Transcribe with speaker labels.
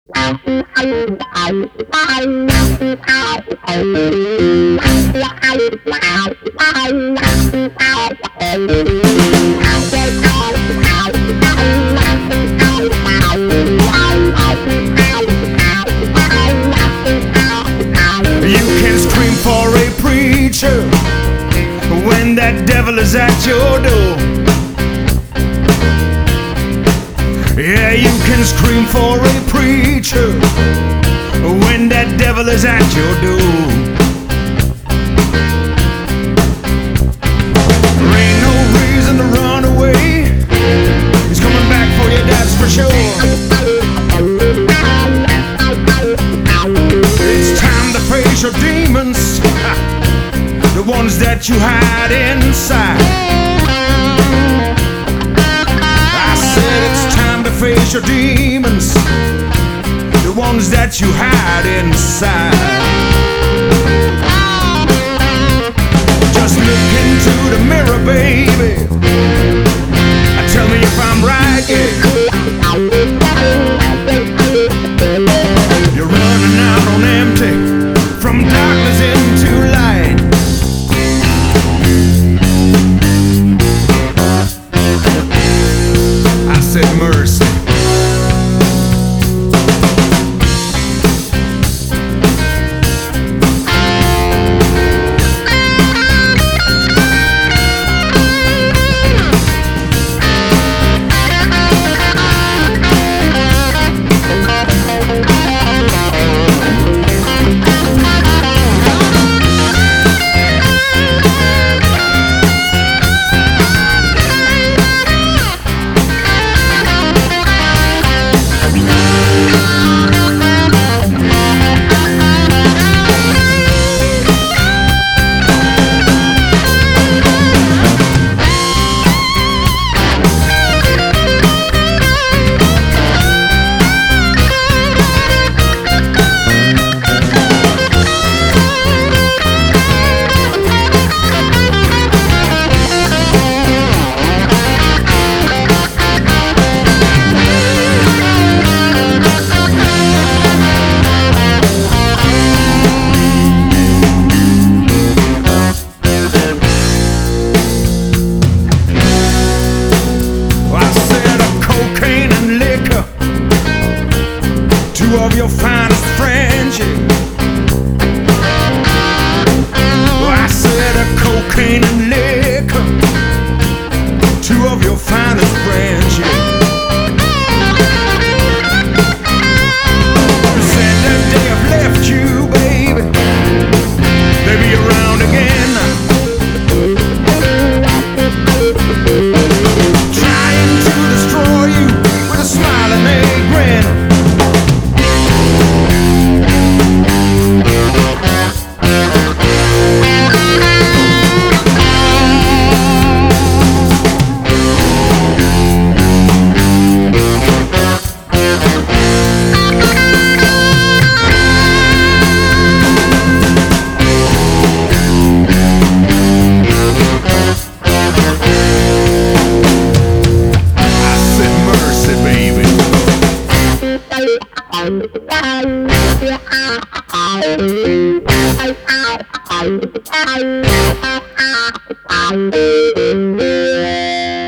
Speaker 1: can scream for a preacher when that devil is at your door. Yeah, you can scream for a preacher when that devil is at your door. There ain't no reason to run away. He's coming back for you, that's for sure. It's time to face your demons, the ones that you hide inside. I said it's time to face your demons, the ones that you hide inside. Just look into the mirror, baby. Tell me if I'm right, yeah. You're running out on empty, from darkness into light. I said mercy. Two of your finest friends, yeah. I said a cocaine and liquor. Two of your finest friends, yeah. You said that they have left you, baby. They'll be around again, trying to destroy you with a smile and a grin.
Speaker 2: Bye.